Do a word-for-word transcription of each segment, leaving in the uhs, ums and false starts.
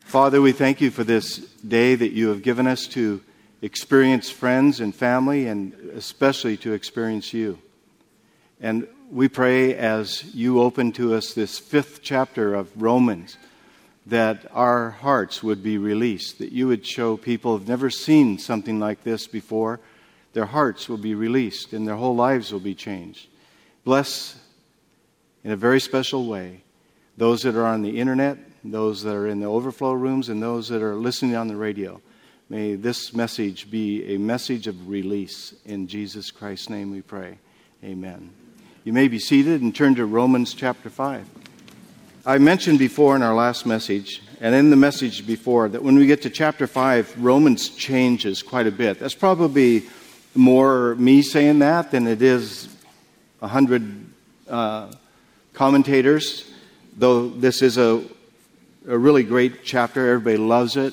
Father, we thank you for this day that you have given us to experience friends and family, and especially to experience you. And we pray as you open to us this fifth chapter of Romans, that our hearts would be released, that you would show people who have never seen something like this before, their hearts will be released and their whole lives will be changed. Bless in a very special way those that are on the internet, those that are in the overflow rooms, and those that are listening on the radio. May this message be a message of release. In Jesus Christ's name we pray. Amen. You may be seated and turn to Romans chapter five. I mentioned before in our last message, and in the message before, that when we get to chapter five, Romans changes quite a bit. That's probably more me saying that than it is a hundred uh, commentators, though this is a, a really great chapter. Everybody loves it.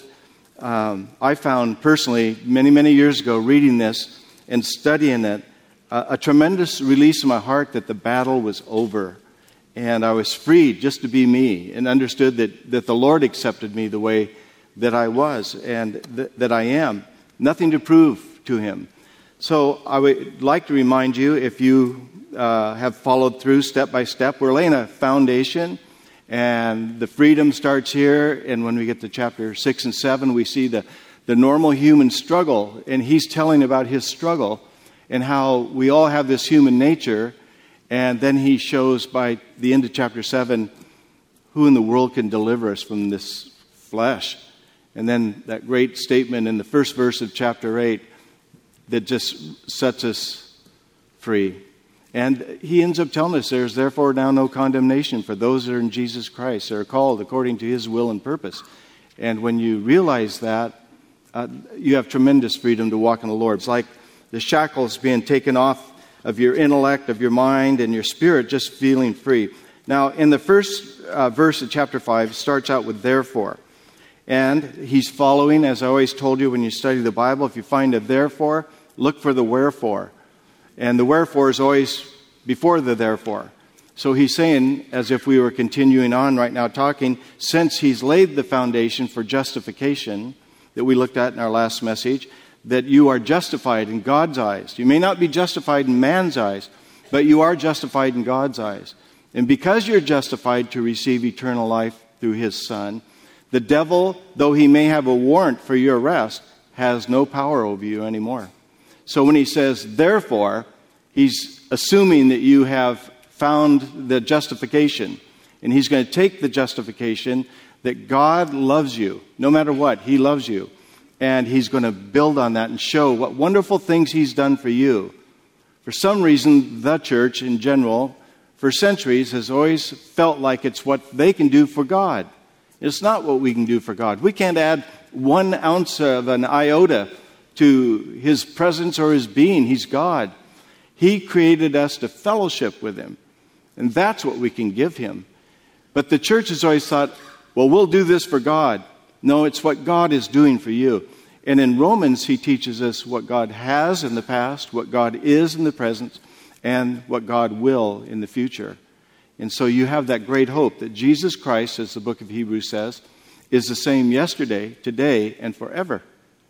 Um, I found personally, many, many years ago, reading this and studying it, uh, a tremendous release in my heart that the battle was over. And I was freed just to be me, and understood that, that the Lord accepted me the way that I was and th- that I am. Nothing to prove to Him. So I would like to remind you, if you uh, have followed through step by step, we're laying a foundation, and the freedom starts here. And when we get to chapter six and seven, we see the, the normal human struggle. And he's telling about his struggle and how we all have this human nature. And then he shows by the end of chapter seven, who in the world can deliver us from this flesh? And then that great statement in the first verse of chapter eight that just sets us free. And he ends up telling us there's therefore now no condemnation for those that are in Jesus Christ, that are called according to His will and purpose. And when you realize that, uh, you have tremendous freedom to walk in the Lord. It's like the shackles being taken off of your intellect, of your mind, and your spirit, just feeling free. Now, in the first uh, verse of chapter five, starts out with therefore. And he's following, as I always told you when you study the Bible, if you find a therefore, look for the wherefore. And the wherefore is always before the therefore. So he's saying, as if we were continuing on right now talking, since he's laid the foundation for justification that we looked at in our last message, that you are justified in God's eyes. You may not be justified in man's eyes, but you are justified in God's eyes. And because you're justified to receive eternal life through His Son, the devil, though he may have a warrant for your arrest, has no power over you anymore. So when he says, therefore, he's assuming that you have found the justification. And he's going to take the justification that God loves you. No matter what, He loves you. And he's going to build on that and show what wonderful things He's done for you. For some reason, the church in general, for centuries, has always felt like it's what they can do for God. It's not what we can do for God. We can't add one ounce of an iota to His presence or His being. He's God. He created us to fellowship with Him. And that's what we can give Him. But the church has always thought, well, we'll do this for God. No, it's what God is doing for you. And in Romans, he teaches us what God has in the past, what God is in the present, and what God will in the future. And so you have that great hope that Jesus Christ, as the book of Hebrews says, is the same yesterday, today, and forever.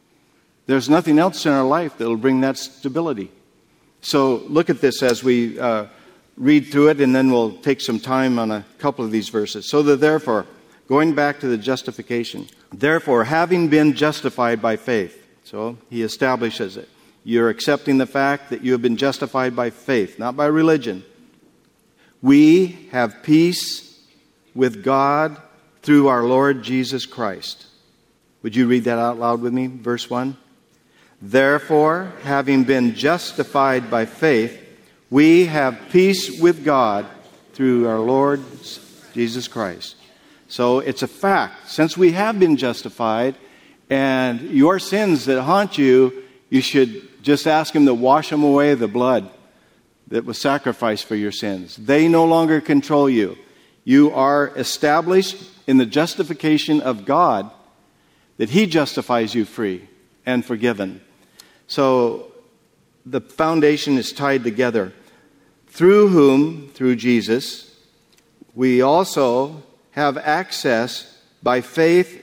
There's nothing else in our life that will bring that stability. So look at this as we uh, read through it, and then we'll take some time on a couple of these verses. So that therefore, going back to the justification, therefore, having been justified by faith, so he establishes it. You're accepting the fact that you have been justified by faith, not by religion. We have peace with God through our Lord Jesus Christ. Would you read that out loud with me? Verse one. Therefore, having been justified by faith, we have peace with God through our Lord Jesus Christ. So it's a fact. Since we have been justified, and your sins that haunt you, you should just ask Him to wash them away, the blood that was sacrificed for your sins. They no longer control you. You are established in the justification of God, that He justifies you free and forgiven. So the foundation is tied together. Through whom, through Jesus, we also have access by faith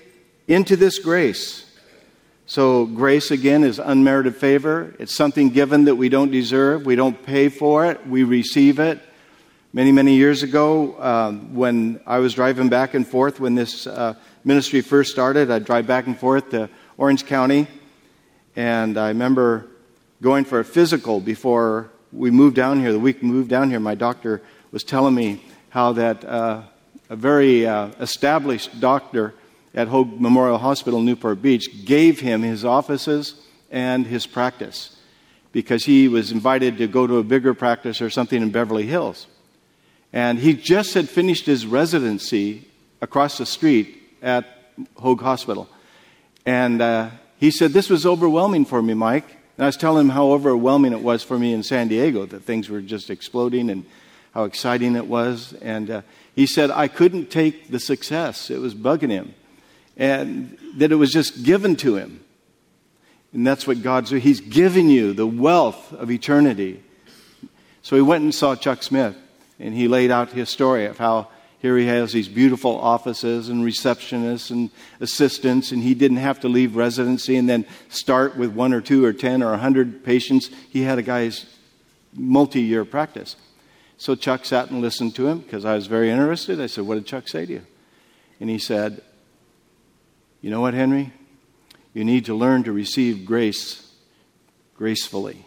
into this grace. So grace, again, is unmerited favor. It's something given that we don't deserve. We don't pay for it. We receive it. Many, many years ago, um, when I was driving back and forth, when this uh, ministry first started, I'd drive back and forth to Orange County. And I remember going for a physical before we moved down here. The week we moved down here, my doctor was telling me how that uh, a very uh, established doctor at Hoag Memorial Hospital in Newport Beach gave him his offices and his practice because he was invited to go to a bigger practice or something in Beverly Hills. And he just had finished his residency across the street at Hoag Hospital. And uh, he said, this was overwhelming for me, Mike. And I was telling him how overwhelming it was for me in San Diego, that things were just exploding and how exciting it was. And uh, he said, I couldn't take the success. It was bugging him. And that it was just given to him. And that's what God's doing. He's giving you the wealth of eternity. So he went and saw Chuck Smith, and he laid out his story of how here he has these beautiful offices and receptionists and assistants, and he didn't have to leave residency and then start with one or two or ten or a hundred patients. He had a guy's multi-year practice. So Chuck sat and listened to him because I was very interested. I said, what did Chuck say to you? And he said, you know what, Henry? You need to learn to receive grace gracefully.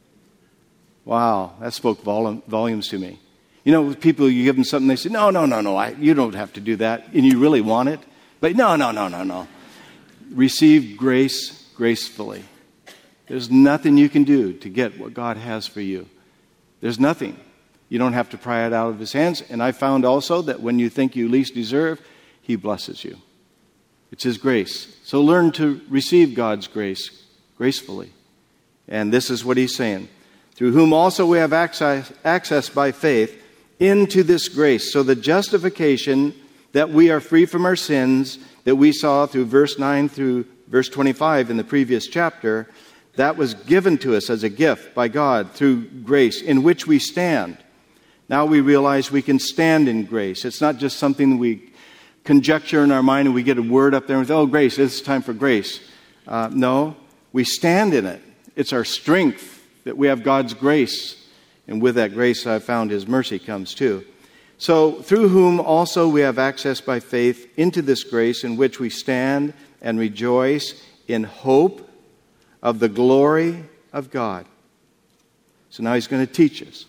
Wow, that spoke vol- volumes to me. You know, with people, you give them something, they say, no, no, no, no, I, you don't have to do that. And you really want it. But no, no, no, no, no. Receive grace gracefully. There's nothing you can do to get what God has for you. There's nothing. You don't have to pry it out of his hands. And I found also that when you think you least deserve, he blesses you. It's his grace. So learn to receive God's grace gracefully. And this is what he's saying. Through whom also we have access, access by faith into this grace. So the justification that we are free from our sins that we saw through verse nine through verse twenty-five in the previous chapter, that was given to us as a gift by God through grace in which we stand. Now we realize we can stand in grace. It's not just something we conjecture in our mind and we get a word up there and we say, oh, grace, it's time for grace. Uh, no, we stand in it. It's our strength that we have God's grace. And with that grace, I found his mercy comes too. So through whom also we have access by faith into this grace in which we stand and rejoice in hope of the glory of God. So now he's going to teach us.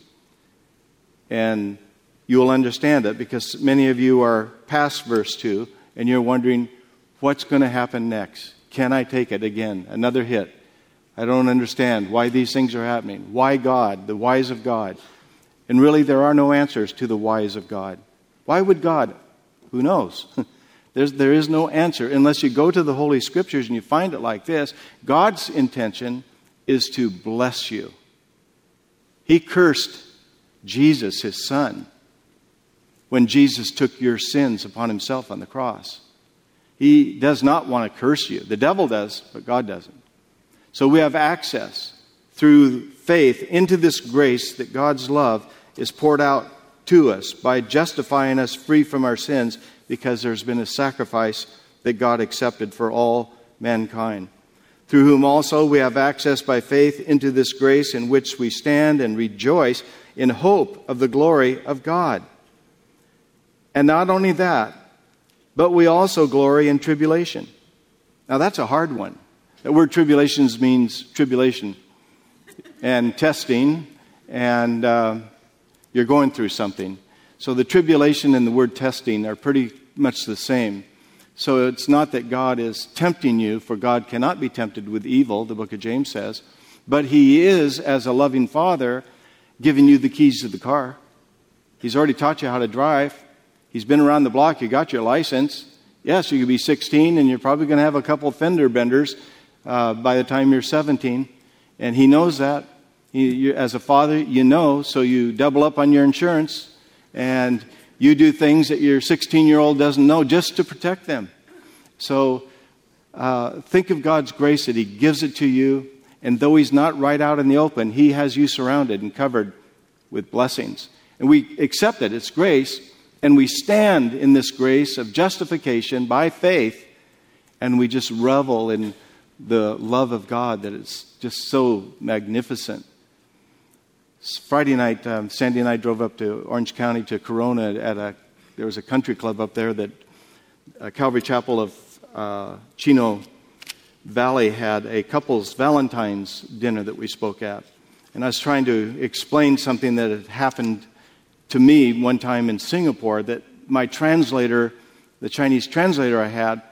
And you will understand it because many of you are past verse two and you're wondering, what's going to happen next? Can I take it again? Another hit. I don't understand why these things are happening. Why God? The whys of God. And really, there are no answers to the whys of God. Why would God? Who knows? There's, there is no answer unless you go to the Holy Scriptures and you find it like this. God's intention is to bless you. He cursed Jesus, his son, when Jesus took your sins upon himself on the cross. He does not want to curse you. The devil does, but God doesn't. So we have access through faith into this grace that God's love is poured out to us by justifying us free from our sins because there's been a sacrifice that God accepted for all mankind. Through whom also we have access by faith into this grace in which we stand and rejoice in hope of the glory of God. And not only that, but we also glory in tribulation. Now that's a hard one. The word tribulations means tribulation and testing, and uh, you're going through something. So the tribulation and the word testing are pretty much the same. So it's not that God is tempting you, for God cannot be tempted with evil, the book of James says, but he is, as a loving father, giving you the keys to the car. He's already taught you how to drive. He's been around the block. You got your license. Yes, you could be sixteen, and you're probably going to have a couple fender benders Uh, by the time you're seventeen, and he knows that. He, you, as a father, you know, so you double up on your insurance, and you do things that your sixteen-year-old doesn't know just to protect them. So uh, think of God's grace that he gives it to you, and though he's not right out in the open, he has you surrounded and covered with blessings. And we accept it. It's grace, and we stand in this grace of justification by faith. And we just revel in the love of God that is just so magnificent. Friday night, um, Sandy and I drove up to Orange County to Corona at a, there was a country club up there that uh, Calvary Chapel of uh, Chino Valley had a couple's Valentine's dinner that we spoke at. And I was trying to explain something that had happened to me one time in Singapore, that my translator, the Chinese translator I had,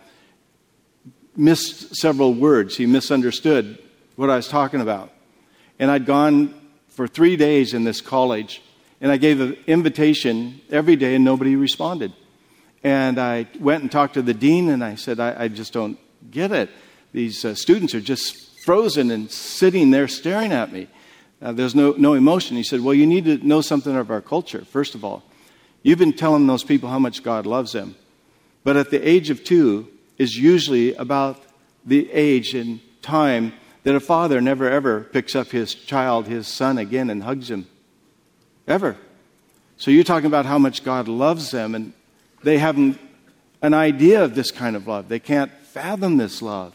missed several words. He misunderstood what I was talking about. And I'd gone for three days in this college, and I gave an invitation every day, and nobody responded. And I went and talked to the dean, and I said, I, I just don't get it. These uh, students are just frozen and sitting there staring at me. Uh, there's no, no emotion. He said, well, you need to know something of our culture, first of all. You've been telling those people how much God loves them. But at the age of two is usually about the age and time that a father never ever picks up his child, his son, again and hugs him. Ever. So you're talking about how much God loves them, and they haven't an idea of this kind of love. They can't fathom this love.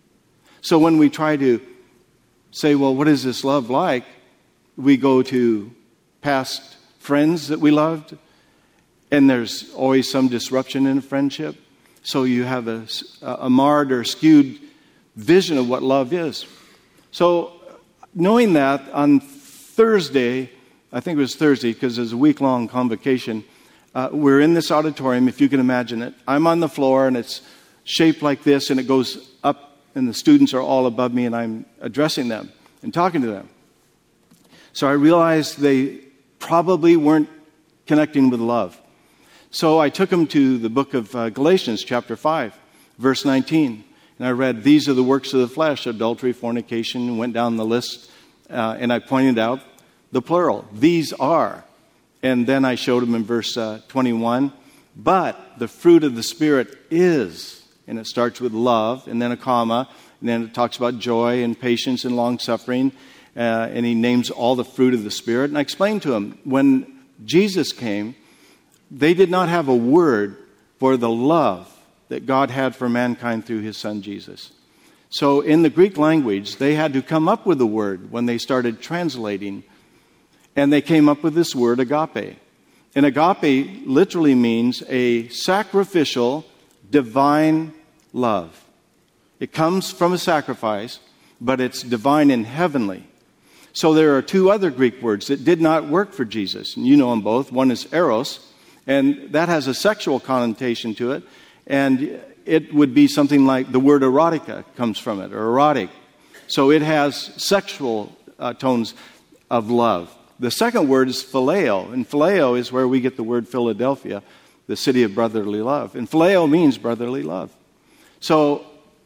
So when we try to say, well, what is this love like? We go to past friends that we loved, and there's always some disruption in a friendship. So you have a, a marred or skewed vision of what love is. So knowing that, on Thursday, I think it was Thursday because there's a week-long convocation, uh, we're in this auditorium, if you can imagine it. I'm on the floor, and it's shaped like this, and it goes up, and the students are all above me, and I'm addressing them and talking to them. So I realized they probably weren't connecting with love. So I took them to the book of uh, Galatians, chapter five, verse nineteen. And I read, these are the works of the flesh, adultery, fornication, went down the list, uh, and I pointed out the plural. These are. And then I showed them in verse uh, twenty-one, but the fruit of the Spirit is, and it starts with love, and then a comma, and then it talks about joy and patience and long-suffering, uh, and he names all the fruit of the Spirit. And I explained to him, when Jesus came, they did not have a word for the love that God had for mankind through his son Jesus. So in the Greek language, they had to come up with a word when they started translating. And they came up with this word, agape. And agape literally means a sacrificial, divine love. It comes from a sacrifice, but it's divine and heavenly. So there are two other Greek words that did not work for Jesus. And you know them both. One is eros, and that has a sexual connotation to it. And it would be something like the word erotica comes from it, or erotic. So it has sexual uh, tones of love. The second word is phileo, and phileo is where we get the word Philadelphia, the city of brotherly love. And phileo means brotherly love. So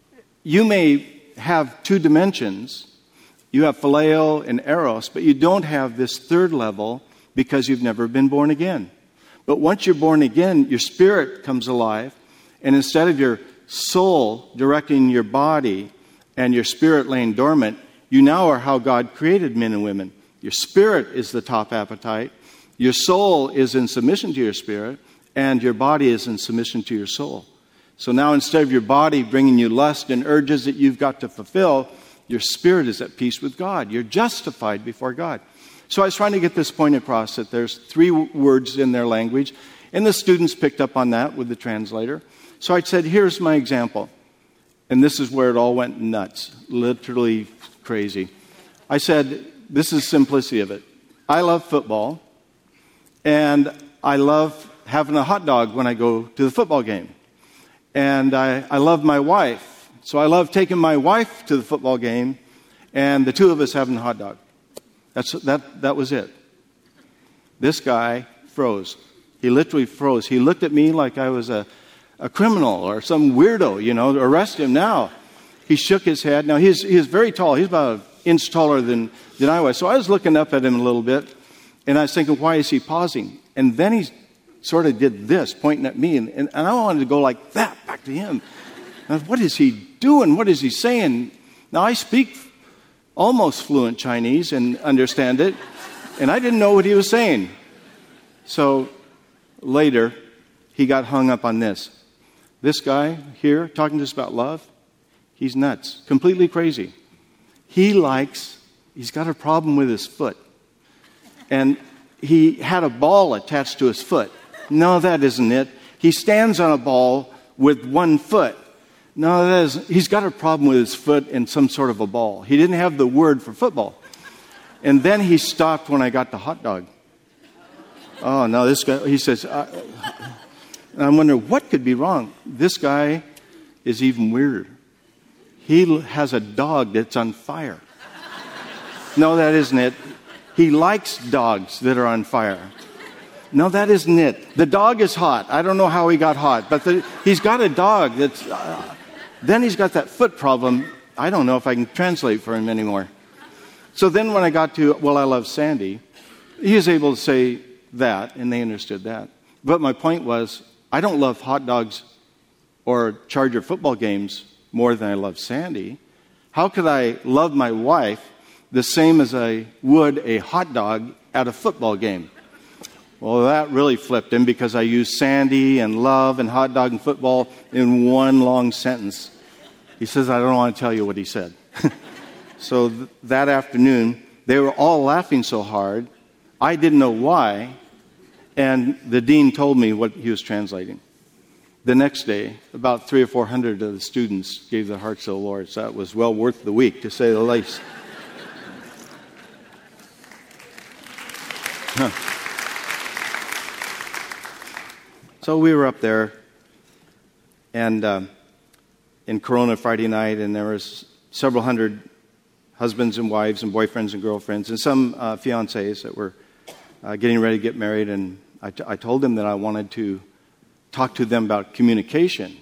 you may have two dimensions. You have phileo and eros, but you don't have this third level because you've never been born again. But once you're born again, your spirit comes alive, and instead of your soul directing your body and your spirit laying dormant, you now are how God created men and women. Your spirit is the top appetite, your soul is in submission to your spirit, and your body is in submission to your soul. So now instead of your body bringing you lust and urges that you've got to fulfill, your spirit is at peace with God. You're justified before God. So I was trying to get this point across, that there's three words in their language, and the students picked up on that with the translator. So I said, here's my example. And this is where it all went nuts, literally crazy. I said, this is simplicity of it. I love football, and I love having a hot dog when I go to the football game. And I, I love my wife, so I love taking my wife to the football game, and the two of us having a hot dog. That's that. That was it. This guy froze. He literally froze. He looked at me like I was a, a criminal or some weirdo, you know, arrest him now. He shook his head. Now, he's, he's very tall. He's about an inch taller than, than I was. So I was looking up at him a little bit, and I was thinking, why is he pausing? And then he sort of did this, pointing at me, and, and, and I wanted to go like that back to him. And I was, what is he doing? What is he saying? Now, I speak almost fluent Chinese and understand it, and I didn't know what he was saying. So later, he got hung up on this. This guy here talking to us about love, he's nuts, completely crazy. He likes, he's got a problem with his foot. And he had a ball attached to his foot. No, that isn't it. He stands on a ball with one foot. No, that is, he's got a problem with his foot and some sort of a ball. He didn't have the word for football. And then he stopped when I got the hot dog. Oh, no, this guy, he says, I, I'm wondering what could be wrong. This guy is even weirder. He has a dog that's on fire. No, that isn't it. He likes dogs that are on fire. No, that isn't it. The dog is hot. I don't know how he got hot, but the, he's got a dog that's... Uh, then he's got that foot problem. I don't know if I can translate for him anymore. So then when I got to, well, I love Sandy, he was able to say that, and they understood that. But my point was, I don't love hot dogs or Charger football games more than I love Sandy. How could I love my wife the same as I would a hot dog at a football game? Well, that really flipped him because I used Sandy and love and hot dog and football in one long sentence. He says, I don't want to tell you what he said. So th- that afternoon, they were all laughing so hard, I didn't know why, and the dean told me what he was translating. The next day, about three or four hundred of the students gave their hearts to the Lord, so that was well worth the week, to say the least. Huh. So we were up there, and um, in Corona Friday night, and there was several hundred husbands and wives and boyfriends and girlfriends, and some uh, fiancés that were uh, getting ready to get married. And I, t- I told them that I wanted to talk to them about communication.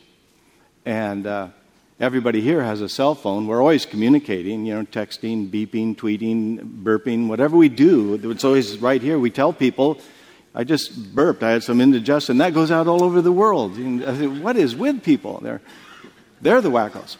And uh, everybody here has a cell phone. We're always communicating, you know, texting, beeping, tweeting, burping, whatever we do. It's always right here. We tell people, I just burped. I had some indigestion. That goes out all over the world. And I think, what is with people? They're, they're the wackos.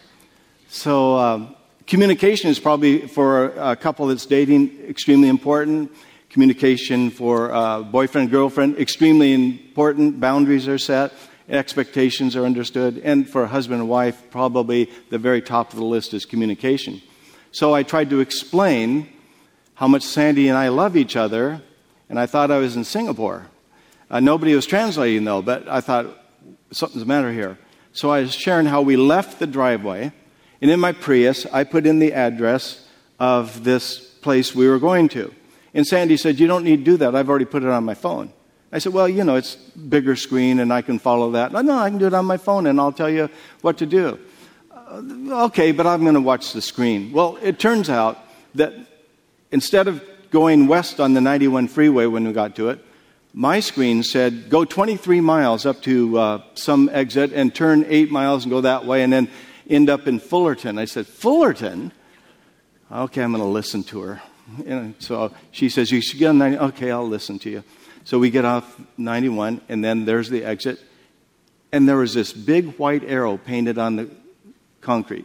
So um, communication is probably, for a couple that's dating, extremely important. Communication for uh, boyfriend, girlfriend, extremely important. Boundaries are set. Expectations are understood. And for a husband and wife, probably the very top of the list is communication. So I tried to explain how much Sandy and I love each other, and I thought I was in Singapore. Uh, nobody was translating, though, but I thought, something's the matter here. So I was sharing how we left the driveway, and in my Prius, I put in the address of this place we were going to. And Sandy said, you don't need to do that. I've already put it on my phone. I said, well, you know, it's bigger screen, and I can follow that. No, no, I can do it on my phone, and I'll tell you what to do. Uh, okay, but I'm going to watch the screen. Well, it turns out that instead of going west on the ninety-one freeway when we got to it, my screen said, go twenty-three miles up to uh, some exit and turn eight miles and go that way and then end up in Fullerton. I said, Fullerton? Okay, I'm going to listen to her. And so she says, you should get on ninety. Okay, I'll listen to you. So we get off ninety-one, and then there's the exit. And there was this big white arrow painted on the concrete.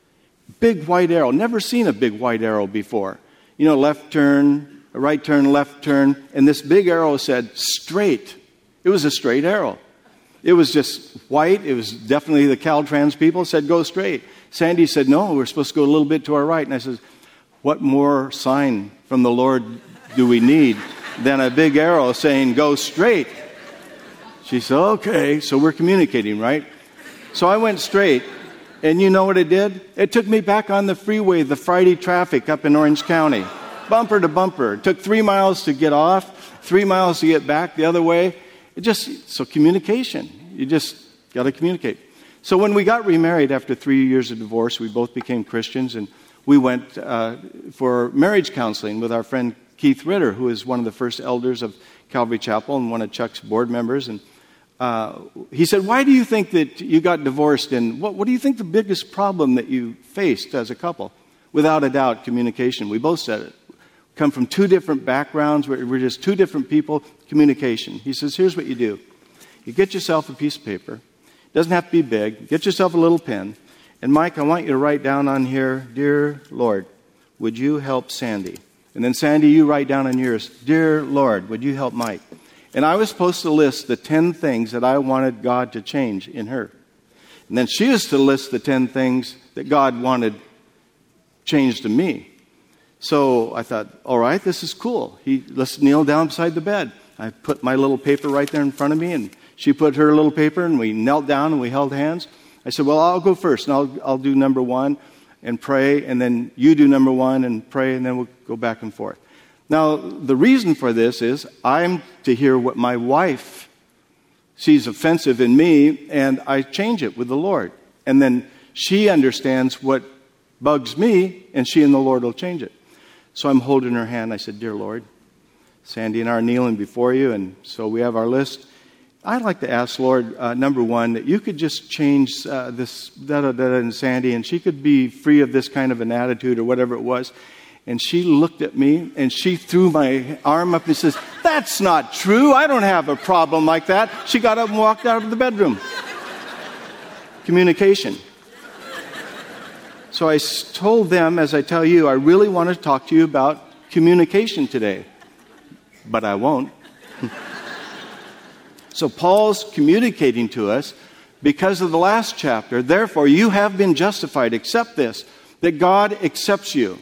Big white arrow. Never seen a big white arrow before. You know, left turn, right turn, left turn. And this big arrow said straight. It was a straight arrow. It was just white. It was definitely the Caltrans people said go straight. Sandy said, no, we're supposed to go a little bit to our right. And I said, what more sign from the Lord do we need than a big arrow saying go straight? She said, okay, so we're communicating, right? So I went straight, and you know what it did? It took me back on the freeway, the Friday traffic up in Orange County, bumper to bumper. It took three miles to get off, three miles to get back the other way. It just, so communication, you just got to communicate. So when we got remarried after three years of divorce, we both became Christians, and we went uh, for marriage counseling with our friend Keith Ritter, who is one of the first elders of Calvary Chapel and one of Chuck's board members. And uh, he said, why do you think that you got divorced? And what, what do you think the biggest problem that you faced as a couple? Without a doubt, communication. We both said it. Come from two different backgrounds. We're, we're just two different people. Communication. He says, here's what you do. You get yourself a piece of paper. It doesn't have to be big. Get yourself a little pen. And Mike, I want you to write down on here, Dear Lord, would you help Sandy? And then Sandy, you write down on yours, Dear Lord, would you help Mike? And I was supposed to list the ten things that I wanted God to change in her. And then she was to list the ten things that God wanted changed in me. So I thought, all right, this is cool. He, let's kneel down beside the bed. I put my little paper right there in front of me, and she put her little paper, and we knelt down and we held hands. I said, well, I'll go first, and I'll, I'll do number one and pray, and then you do number one and pray, and then we'll go back and forth. Now, the reason for this is I'm to hear what my wife sees offensive in me, and I change it with the Lord. And then she understands what bugs me, and she and the Lord will change it. So I'm holding her hand. I said, dear Lord, Sandy and I are kneeling before you, and so we have our list. I'd like to ask, Lord, uh, number one, that you could just change uh, this da-da-da-da in Sandy, and she could be free of this kind of an attitude or whatever it was. And she looked at me, and she threw my arm up and says, that's not true. I don't have a problem like that. She got up and walked out of the bedroom. Communication. So I told them, as I tell you, I really want to talk to you about communication today. But I won't. So Paul's communicating to us because of the last chapter. Therefore, you have been justified. Accept this, that God accepts you.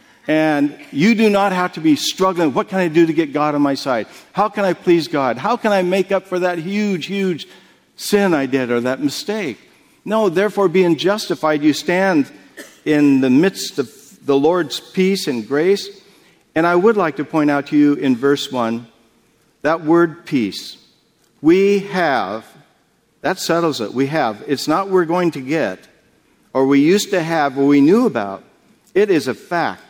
And you do not have to be struggling. What can I do to get God on my side? How can I please God? How can I make up for that huge, huge sin I did or that mistake? No, therefore, being justified, you stand in the midst of the Lord's peace and grace. And I would like to point out to you in verse one, that word peace. We have, that settles it, we have. It's not we're going to get, or we used to have, or we knew about. It is a fact.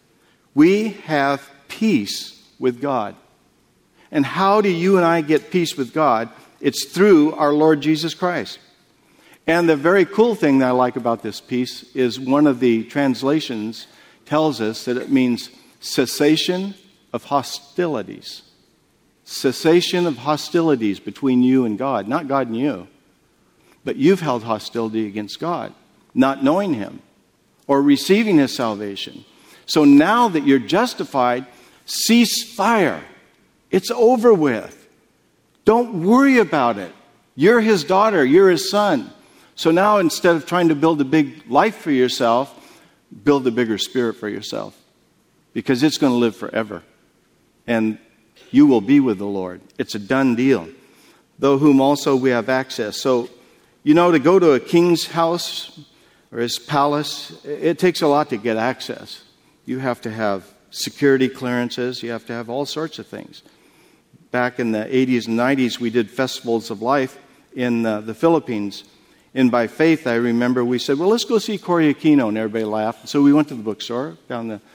We have peace with God. And how do you and I get peace with God? It's through our Lord Jesus Christ. And the very cool thing that I like about this peace is one of the translations tells us that it means cessation of hostilities. Cessation of hostilities between you and God. Not God and you. But you've held hostility against God, not knowing Him or receiving His salvation. So now that you're justified, cease fire. It's over with. Don't worry about it. You're His daughter. You're His son. So now instead of trying to build a big life for yourself, build a bigger spirit for yourself. Because it's going to live forever. And you will be with the Lord. It's a done deal. Though whom also we have access. So, you know, to go to a king's house or his palace, it takes a lot to get access. You have to have security clearances. You have to have all sorts of things. Back in the eighties and nineties, we did festivals of life in uh, the Philippines. And by faith, I remember we said, well, let's go see Cory Aquino. And everybody laughed. So we went to the bookstore down the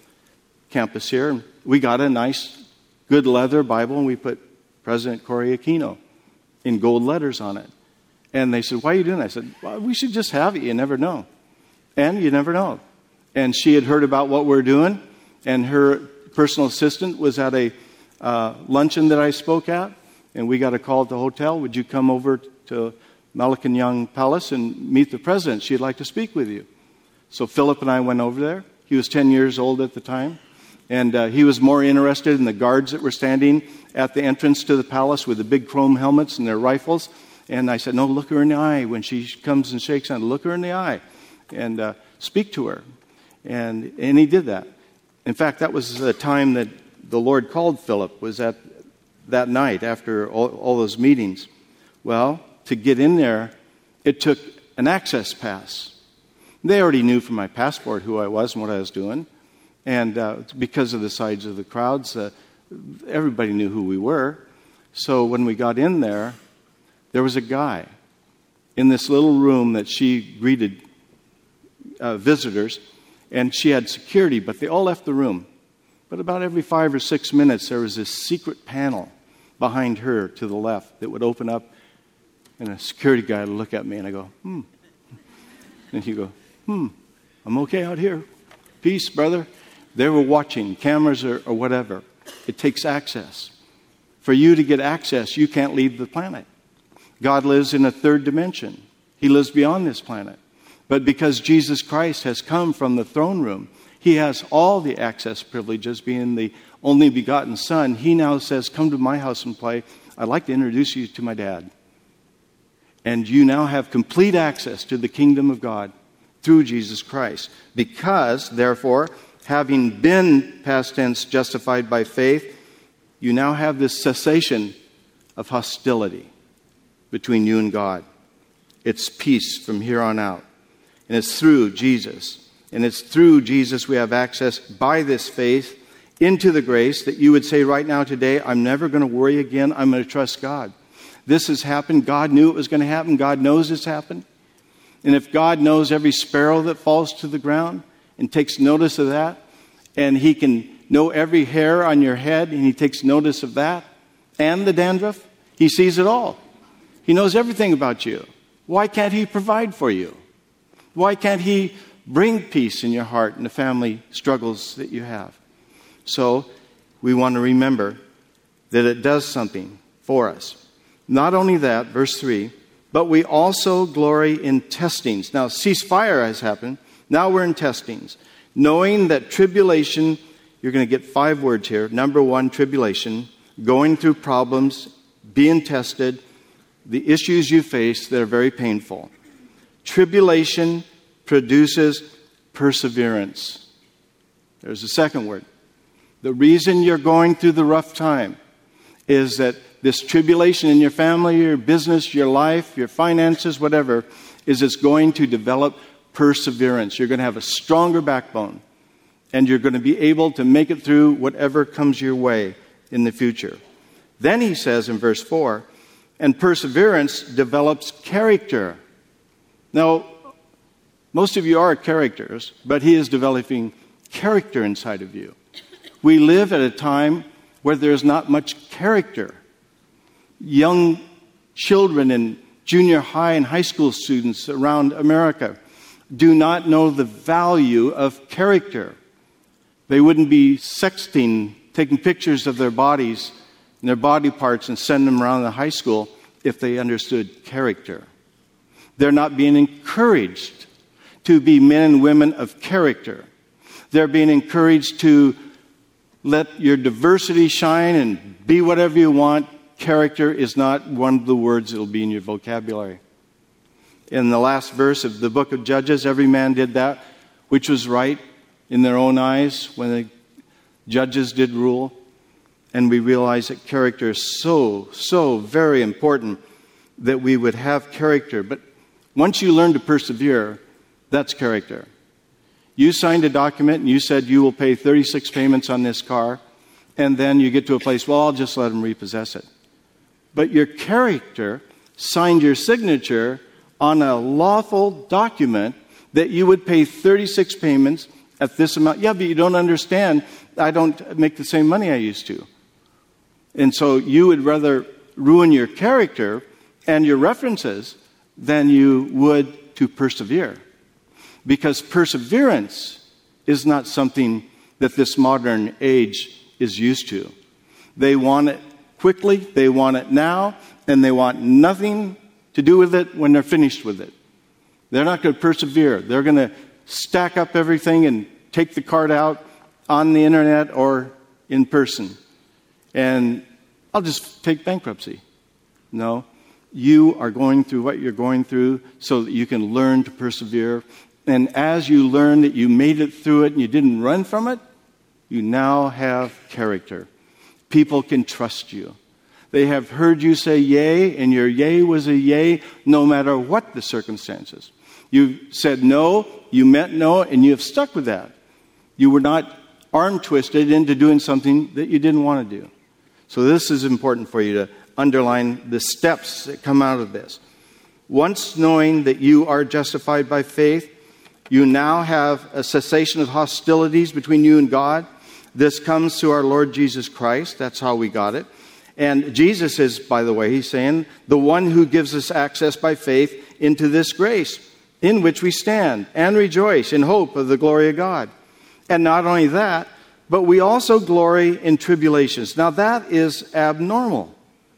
campus here. And we got a nice, good leather Bible. And we put President Cory Aquino in gold letters on it. And they said, why are you doing that? I said, well, we should just have it. You never know. And you never know. And she had heard about what we're doing. And her personal assistant was at a uh, luncheon that I spoke at. And we got a call at the hotel. Would you come over to Malacanang Palace and meet the president? She'd like to speak with you. So Philip and I went over there. He was ten years old at the time. And uh, he was more interested in the guards that were standing at the entrance to the palace with the big chrome helmets and their rifles. And I said, no, look her in the eye. When she comes and shakes hands, look her in the eye and uh, speak to her. And and he did that. In fact, that was the time that the Lord called Philip, was at that night after all, all those meetings. Well, to get in there, it took an access pass. They already knew from my passport who I was and what I was doing. And uh, because of the size of the crowds, uh, everybody knew who we were. So when we got in there, there was a guy in this little room that she greeted uh, visitors, and she had security, but they all left the room. But about every five or six minutes, there was this secret panel behind her to the left that would open up, and a security guy would look at me, and I go, hmm. And he'd go, hmm, I'm okay out here. Peace, brother. They were watching, cameras or, or whatever. It takes access. For you to get access, you can't leave the planet. God lives in a third dimension. He lives beyond this planet. But because Jesus Christ has come from the throne room, He has all the access privileges, being the only begotten Son. He now says, come to my house and play. I'd like to introduce you to my dad. And you now have complete access to the kingdom of God through Jesus Christ. Because, therefore, having been, past tense, justified by faith, you now have this cessation of hostility between you and God. It's peace from here on out. And it's through Jesus. And it's through Jesus we have access by this faith into the grace that you would say right now today, I'm never going to worry again. I'm going to trust God. This has happened. God knew it was going to happen. God knows it's happened. And if God knows every sparrow that falls to the ground and takes notice of that, and He can know every hair on your head and He takes notice of that, and the dandruff, He sees it all. He knows everything about you. Why can't He provide for you? Why can't He bring peace in your heart and the family struggles that you have? So we want to remember that it does something for us. Not only that, verse three, but we also glory in testings. Now, ceasefire has happened. Now we're in testings. Knowing that tribulation, you're going to get five words here. Number one, tribulation, going through problems, being tested, the issues you face that are very painful. Tribulation produces perseverance. There's a second word. The reason you're going through the rough time is that this tribulation in your family, your business, your life, your finances, whatever, is it's going to develop perseverance. You're going to have a stronger backbone, and you're going to be able to make it through whatever comes your way in the future. Then he says in verse four, and perseverance develops character. Now, most of you are characters, but he is developing character inside of you. We live at a time where there's not much character. Young children and junior high and high school students around America do not know the value of character. They wouldn't be sexting, taking pictures of their bodies and their body parts and send them around the high school if they understood character. They're not being encouraged to be men and women of character. They're being encouraged to let your diversity shine and be whatever you want. Character is not one of the words that will be in your vocabulary. In the last verse of the book of Judges, every man did that which was right in their own eyes when the judges did rule. And we realize that character is so, so very important that we would have character. But once you learn to persevere, that's character. You signed a document and you said you will pay thirty-six payments on this car, and then you get to a place, well, I'll just let them repossess it. But your character signed your signature on a lawful document that you would pay thirty-six payments at this amount. Yeah, but you don't understand. I don't make the same money I used to. And so you would rather ruin your character and your references than you would to persevere. Because perseverance is not something that this modern age is used to. They want it quickly, they want it now, and they want nothing to do with it when they're finished with it. They're not going to persevere. They're going to stack up everything and take the card out on the internet or in person. And I'll just take bankruptcy. No. You are going through what you're going through so that you can learn to persevere. And as you learn that you made it through it and you didn't run from it, you now have character. People can trust you. They have heard you say yea, and your yea was a yea no matter what the circumstances. You said no, you meant no, and you have stuck with that. You were not arm twisted into doing something that you didn't want to do. So this is important for you to underline the steps that come out of this. Once knowing that you are justified by faith, you now have a cessation of hostilities between you and God. This comes through our Lord Jesus Christ. That's how we got it. And Jesus is, by the way, he's saying, the one who gives us access by faith into this grace, in which we stand and rejoice in hope of the glory of God. And not only that, but we also glory in tribulations. Now that is abnormal,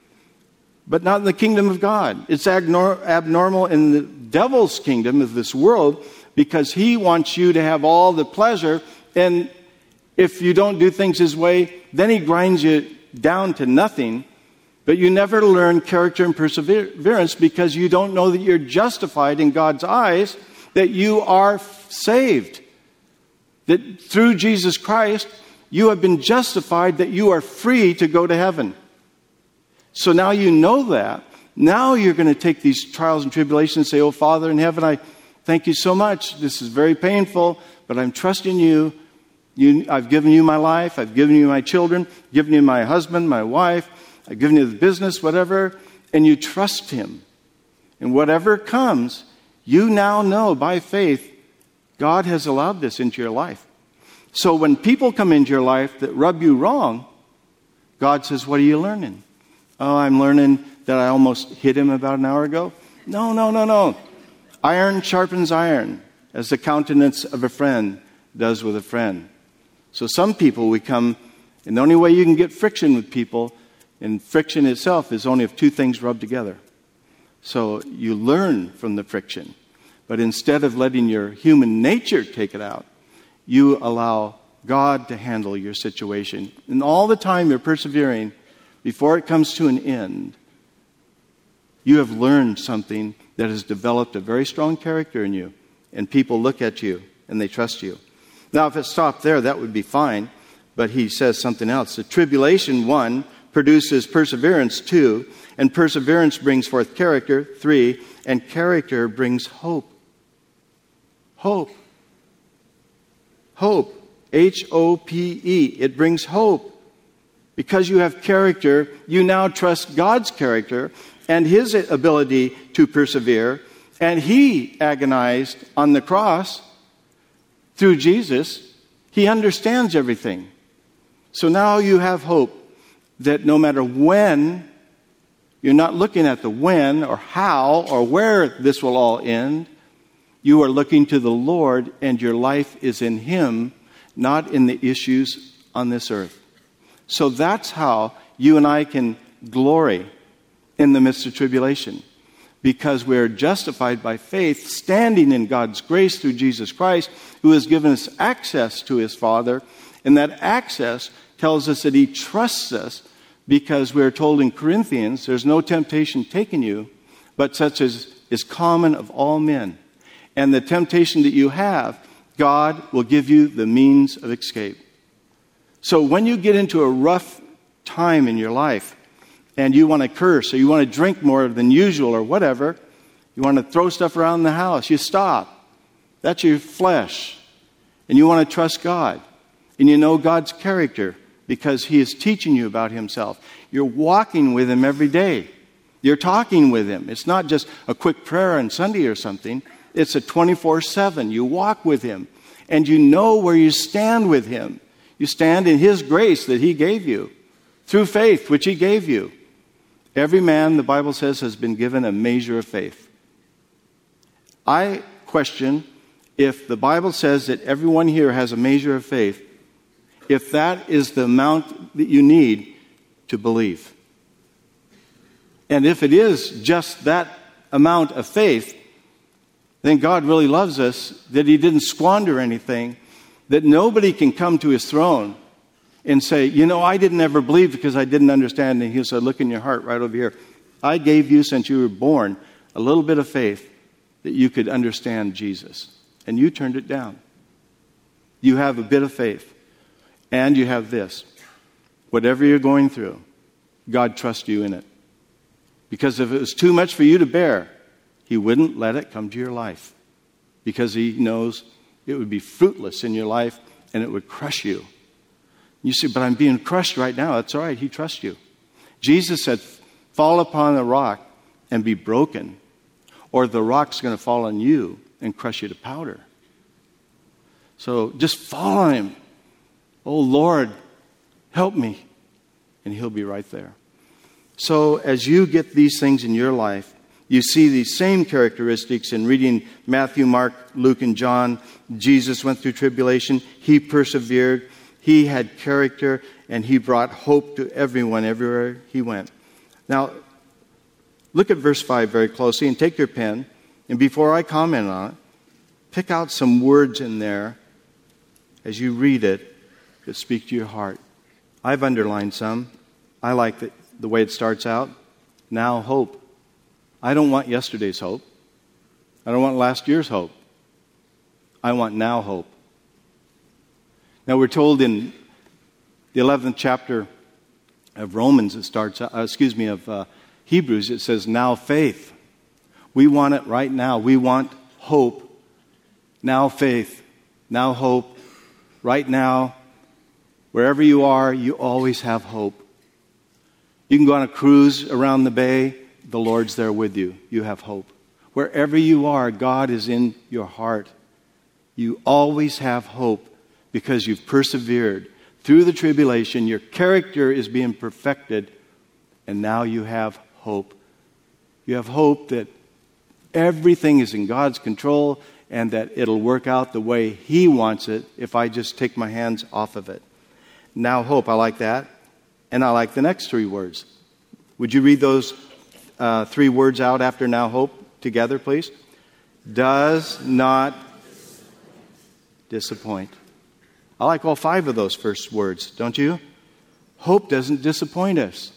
but not in the kingdom of God. It's abnor- abnormal in the devil's kingdom of this world, because he wants you to have all the pleasure, and if you don't do things his way, then he grinds you down to nothing, But you never learn character and perseverance because you don't know that you're justified in God's eyes, that you are saved. That through Jesus Christ, you have been justified, that you are free to go to heaven. So now you know that. Now you're going to take these trials and tribulations and say, oh, Father in heaven, I thank you so much. This is very painful, but I'm trusting you. you. I've given you my life. I've given you my children. given you my husband, my wife. I've given you the business, whatever. And you trust him. And whatever comes, you now know by faith, God has allowed this into your life. So when people come into your life that rub you wrong, God says, what are you learning? Oh, I'm learning that I almost hit him about an hour ago. No, no, no, no. Iron sharpens iron, as the countenance of a friend does with a friend. So some people we come, and the only way you can get friction with people, and friction itself is only if two things rub together. So you learn from the friction. But instead of letting your human nature take it out, you allow God to handle your situation. And all the time you're persevering, before it comes to an end, you have learned something that has developed a very strong character in you. And people look at you and they trust you. Now, if it stopped there, that would be fine. But he says something else. The tribulation, one, produces perseverance, two, and perseverance brings forth character, three, and character brings hope. Hope. Hope. H O P E. It brings hope. Because you have character, you now trust God's character and his ability to persevere. And he agonized on the cross through Jesus. He understands everything. So now you have hope that no matter when, you're not looking at the when or how or where this will all end. You are looking to the Lord, and your life is in him, not in the issues on this earth. So that's how you and I can glory in the midst of tribulation. Because we're justified by faith, standing in God's grace through Jesus Christ, who has given us access to his Father. And that access tells us that he trusts us, because we're told in Corinthians, there's no temptation taken you, but such as is common of all men. And the temptation that you have, God will give you the means of escape. So when you get into a rough time in your life, and you want to curse, or you want to drink more than usual, or whatever, you want to throw stuff around the house, you stop. That's your flesh. And you want to trust God. And you know God's character, because he is teaching you about himself. You're walking with him every day. You're talking with him. It's not just a quick prayer on Sunday or something. It's a twenty-four seven. You walk with him. And you know where you stand with him. You stand in his grace that he gave you, through faith which he gave you. Every man, the Bible says, has been given a measure of faith. I question if the Bible says that everyone here has a measure of faith, if that is the amount that you need to believe. And if it is just that amount of faith, then God really loves us, that he didn't squander anything, that nobody can come to his throne and say, you know, I didn't ever believe because I didn't understand. And he'll say, look in your heart right over here. I gave you, since you were born, a little bit of faith that you could understand Jesus. And you turned it down. You have a bit of faith. And you have this. Whatever you're going through, God trusts you in it. Because if it was too much for you to bear, he wouldn't let it come to your life. Because he knows it would be fruitless in your life and it would crush you. You say, but I'm being crushed right now. That's all right. He trusts you. Jesus said, fall upon the rock and be broken, or the rock's going to fall on you and crush you to powder. So just fall on him. Oh, Lord, help me. And he'll be right there. So as you get these things in your life, you see these same characteristics in reading Matthew, Mark, Luke, and John. Jesus went through tribulation. He persevered. He had character, and he brought hope to everyone everywhere he went. Now, look at verse five very closely and take your pen. And before I comment on it, pick out some words in there as you read it that speak to your heart. I've underlined some. I like that the way it starts out. Now hope. I don't want yesterday's hope. I don't want last year's hope. I want now hope. Now we're told in the eleventh chapter of Romans, it starts, uh, excuse me, of uh, Hebrews, it says, now faith. We want it right now. We want hope. Now faith. Now hope. Right now, wherever you are, you always have hope. You can go on a cruise around the bay. The Lord's there with you. You have hope. Wherever you are, God is in your heart. You always have hope because you've persevered through the tribulation. Your character is being perfected, and now you have hope. You have hope that everything is in God's control and that it'll work out the way He wants it if I just take my hands off of it. Now hope, I like that. And I like the next three words. Would you read those uh, three words out after now hope together, please? Does not disappoint. I like all five of those first words, don't you? Hope doesn't disappoint us.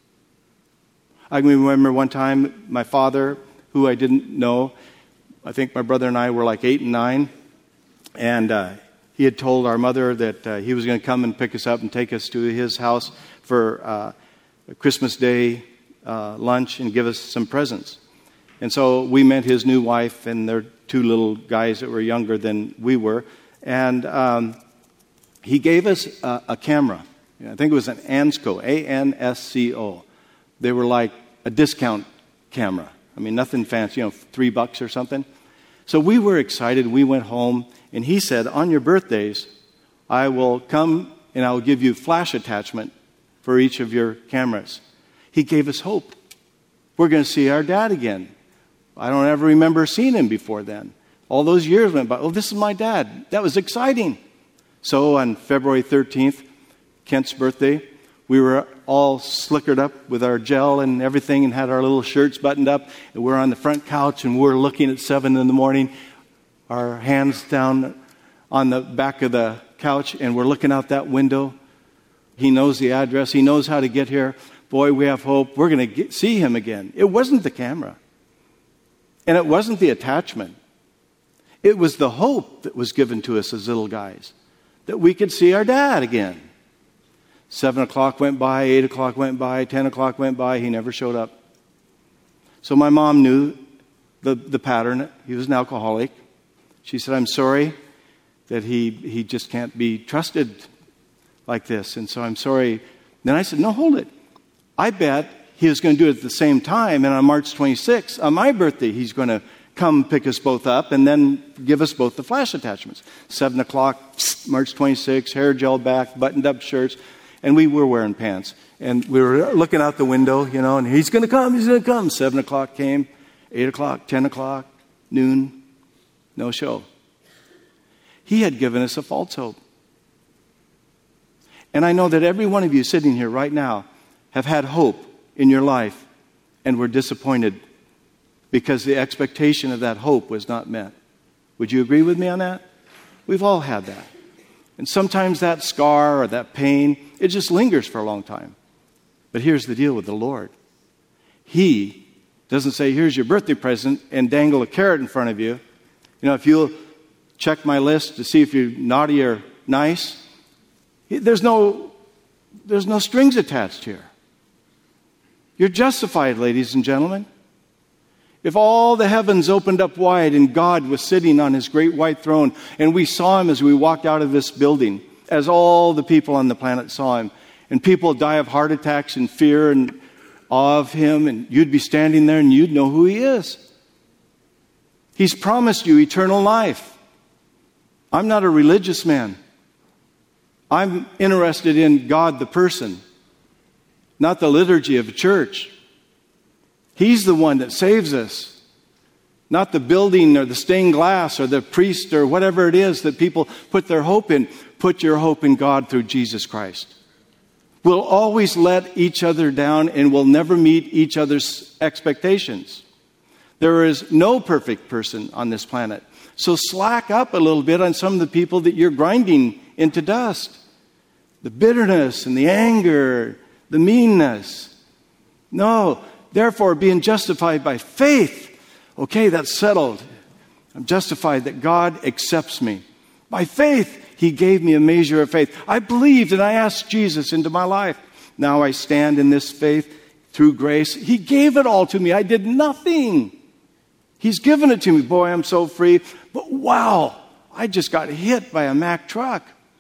I can remember one time my father, who I didn't know, I think my brother and I were like eight and nine, and uh, he had told our mother that uh, he was going to come and pick us up and take us to his house for uh, a Christmas Day uh, lunch and give us some presents. And so we met his new wife and their two little guys that were younger than we were, and um, he gave us a, a camera. I think it was an Ansco, A N S C O. They were like a discount camera. I mean, nothing fancy, you know, three bucks or something. So we were excited. We went home, and he said, on your birthdays, I will come and I will give you flash attachment for each of your cameras. He gave us hope. We're going to see our dad again. I don't ever remember seeing him before then. All those years went by. Oh, this is my dad. That was exciting. So on February thirteenth, Kent's birthday, we were all slickered up with our gel and everything and had our little shirts buttoned up. And we're on the front couch and we're looking at seven in the morning, our hands down on the back of the couch, and we're looking out that window. He knows the address. He knows how to get here. Boy, we have hope. We're going to see him again. It wasn't the camera. And it wasn't the attachment. It was the hope that was given to us as little guys, that we could see our dad again. Seven o'clock went by, eight o'clock went by, ten o'clock went by. He never showed up. So my mom knew the, the pattern. He was an alcoholic. She said, I'm sorry that he, he just can't be trusted like this. And so I'm sorry. Then I said, no, hold it. I bet he was going to do it at the same time. And on March twenty-sixth, on my birthday, he's going to come pick us both up and then give us both the flash attachments. Seven o'clock, March twenty-sixth, hair gel back, buttoned up shirts. And we were wearing pants. And we were looking out the window, you know, and he's going to come, he's going to come. Seven o'clock came, eight o'clock, ten o'clock, noon, no show. He had given us a false hope. And I know that every one of you sitting here right now have had hope in your life and were disappointed because the expectation of that hope was not met. Would you agree with me on that? We've all had that. And sometimes that scar or that pain, it just lingers for a long time. But here's the deal with the Lord. He doesn't say, here's your birthday present and dangle a carrot in front of you. You know, if you'll check my list to see if you're naughty or nice, there's no, there's no strings attached here. You're justified, ladies and gentlemen. If all the heavens opened up wide and God was sitting on His great white throne and we saw Him as we walked out of this building, as all the people on the planet saw Him, and people die of heart attacks and fear and awe of Him, and you'd be standing there and you'd know who He is. He's promised you eternal life. I'm not a religious man. I'm interested in God the person, not the liturgy of a church. He's the one that saves us, not the building or the stained glass or the priest or whatever it is that people put their hope in. Put your hope in God through Jesus Christ. We'll always let each other down and we'll never meet each other's expectations. There is no perfect person on this planet. So slack up a little bit on some of the people that you're grinding into dust. The bitterness and the anger, the meanness. No. Therefore, being justified by faith. Okay, that's settled. I'm justified that God accepts me. By faith, he gave me a measure of faith. I believed and I asked Jesus into my life. Now I stand in this faith through grace. He gave it all to me. I did nothing. He's given it to me. Boy, I'm so free. But wow, I just got hit by a Mack truck.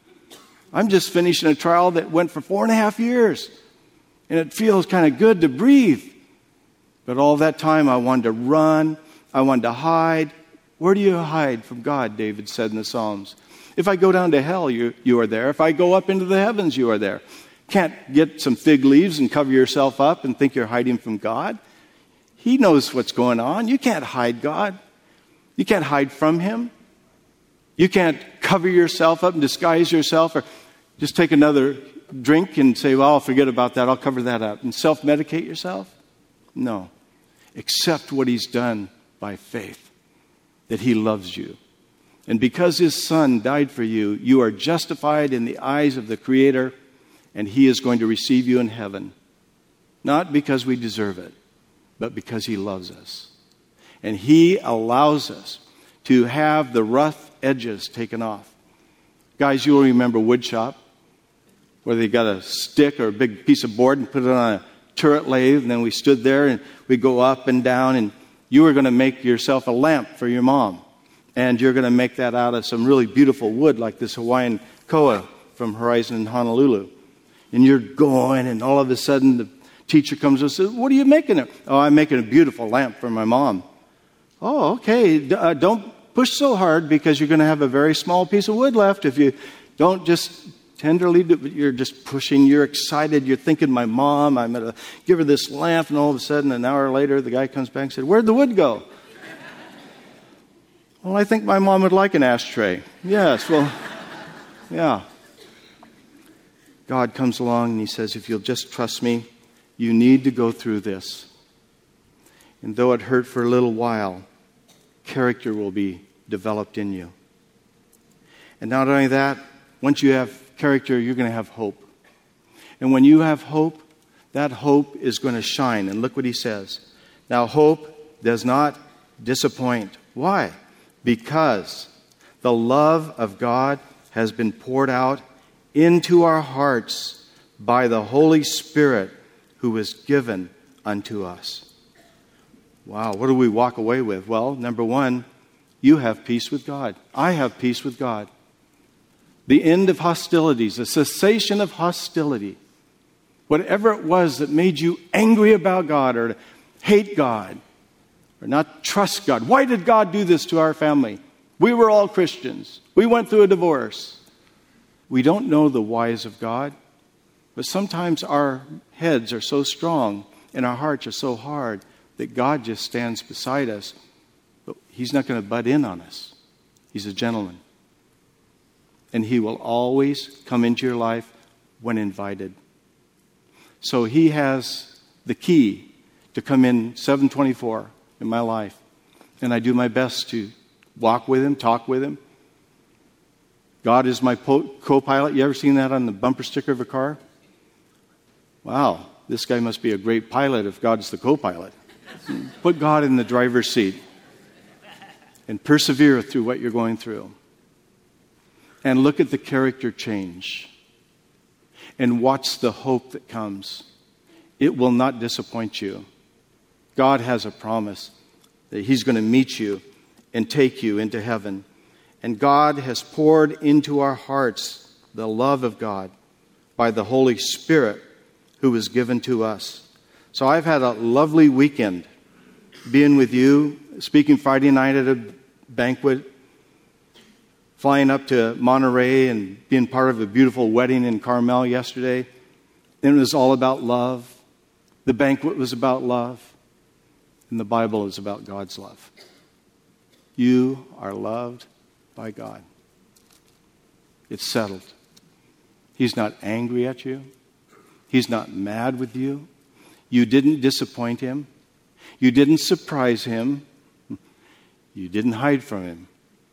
I'm just finishing a trial that went for four and a half years. And it feels kind of good to breathe. But all that time I wanted to run. I wanted to hide. Where do you hide from God, David said in the Psalms? If I go down to hell, you, you are there. If I go up into the heavens, you are there. Can't get some fig leaves and cover yourself up and think you're hiding from God. He knows what's going on. You can't hide God. You can't hide from him. You can't cover yourself up and disguise yourself or just take another drink and say, well, I'll forget about that. I'll cover that up. And self-medicate yourself? No. Accept what he's done by faith, that he loves you. And because his son died for you, you are justified in the eyes of the Creator, and he is going to receive you in heaven. Not because we deserve it, but because he loves us. And he allows us to have the rough edges taken off. Guys, you'll remember woodshop, where they got a stick or a big piece of board and put it on a turret lathe, and then we stood there and we go up and down, and you were going to make yourself a lamp for your mom. And you're going to make that out of some really beautiful wood like this Hawaiian koa from Horizon in Honolulu. And you're going, and all of a sudden the teacher comes and says, what are you making there? Oh, I'm making a beautiful lamp for my mom. Oh, okay. D- uh, don't push so hard because you're going to have a very small piece of wood left. If you don't just tenderly do it, you're just pushing, you're excited, you're thinking, my mom, I'm going to give her this lamp, and all of a sudden, an hour later, the guy comes back and said, where'd the wood go? Well, I think my mom would like an ashtray. Yes, well, yeah. God comes along and he says, if you'll just trust me, you need to go through this. And though it hurt for a little while, character will be developed in you. And not only that, once you have character, you're going to have hope. And when you have hope, that hope is going to shine. And look what he says. Now, hope does not disappoint. Why? Because the love of God has been poured out into our hearts by the Holy Spirit who is given unto us. Wow, what do we walk away with? Well, number one, you have peace with God. I have peace with God. The end of hostilities, the cessation of hostility. Whatever it was that made you angry about God or hate God or not trust God. Why did God do this to our family? We were all Christians. We went through a divorce. We don't know the whys of God, but sometimes our heads are so strong and our hearts are so hard that God just stands beside us. But he's not going to butt in on us. He's a gentleman. And he will always come into your life when invited. So he has the key to come in seven twenty-four in my life. And I do my best to walk with him, talk with him. God is my po- co-pilot. You ever seen that on the bumper sticker of a car? Wow, this guy must be a great pilot if God's the co-pilot. Put God in the driver's seat and persevere through what you're going through. And look at the character change. And watch the hope that comes. It will not disappoint you. God has a promise that he's going to meet you and take you into heaven. And God has poured into our hearts the love of God by the Holy Spirit who was given to us. So I've had a lovely weekend being with you, speaking Friday night at a banquet, flying up to Monterey and being part of a beautiful wedding in Carmel yesterday. And it was all about love. The banquet was about love. And the Bible is about God's love. You are loved by God. It's settled. He's not angry at you. He's not mad with you. You didn't disappoint him. You didn't surprise him. You didn't hide from him.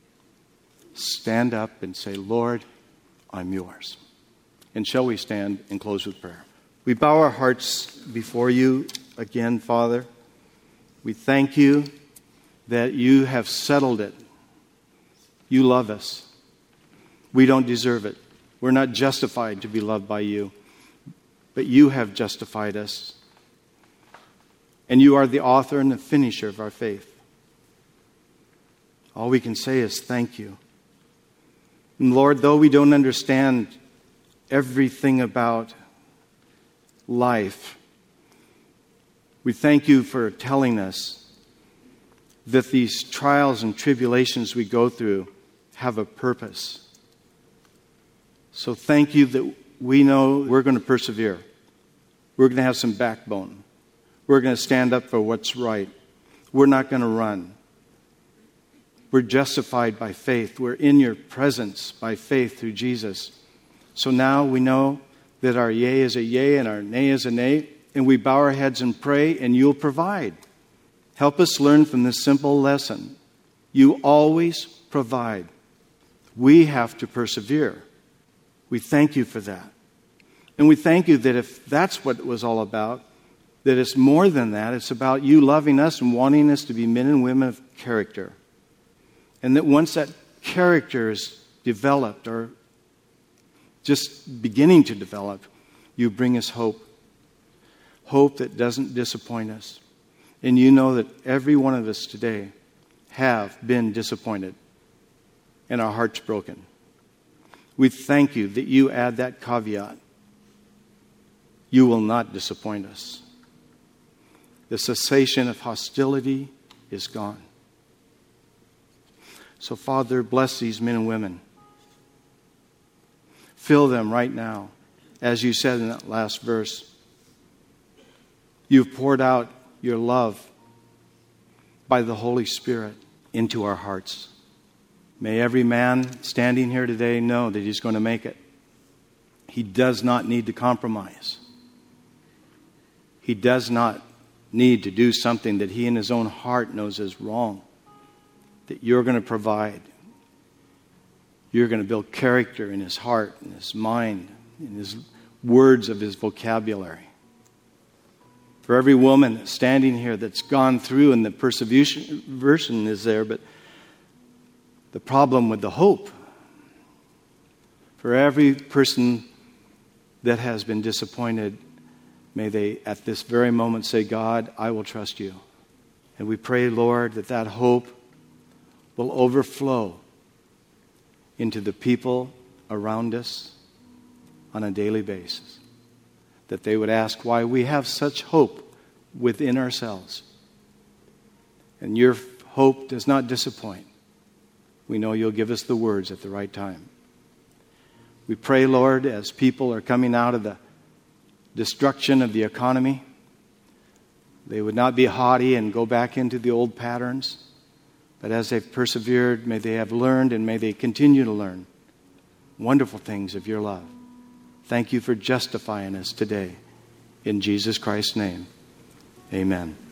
Stand up and say, Lord, I'm yours. And shall we stand and close with prayer? We bow our hearts before you again, Father. We thank you that you have settled it. You love us. We don't deserve it. We're not justified to be loved by you, but you have justified us. And you are the author and the finisher of our faith. All we can say is thank you. And Lord, though we don't understand everything about life, we thank you for telling us that these trials and tribulations we go through have a purpose. So thank you that we know we're going to persevere. We're going to have some backbone. We're going to stand up for what's right. We're not going to run. We're justified by faith. We're in your presence by faith through Jesus. So now we know that our yea is a yea and our nay is a nay, and we bow our heads and pray, and you'll provide. Help us learn from this simple lesson. You always provide. We have to persevere. We thank you for that. And we thank you that if that's what it was all about, that it's more than that. It's about you loving us and wanting us to be men and women of character. And that once that character is developed or just beginning to develop, you bring us hope. Hope that doesn't disappoint us. And you know that every one of us today have been disappointed and our hearts broken. We thank you that you add that caveat. You will not disappoint us. The cessation of hostility is gone. So, Father, bless these men and women. Fill them right now. As you said in that last verse, you've poured out your love by the Holy Spirit into our hearts. May every man standing here today know that he's going to make it. He does not need to compromise. He does not need to do something that he in his own heart knows is wrong. That you're going to provide. You're going to build character in his heart, in his mind, in his words of his vocabulary. For every woman that's standing here that's gone through, and the perseverance is there, but the problem with the hope. For every person that has been disappointed, may they at this very moment say, God, I will trust you. And we pray, Lord, that that hope will overflow into the people around us on a daily basis. That they would ask why we have such hope within ourselves. And your hope does not disappoint. We know you'll give us the words at the right time. We pray, Lord, as people are coming out of the destruction of the economy, they would not be haughty and go back into the old patterns. But as they've persevered, may they have learned and may they continue to learn wonderful things of your love. Thank you for justifying us today. In Jesus Christ's name, amen.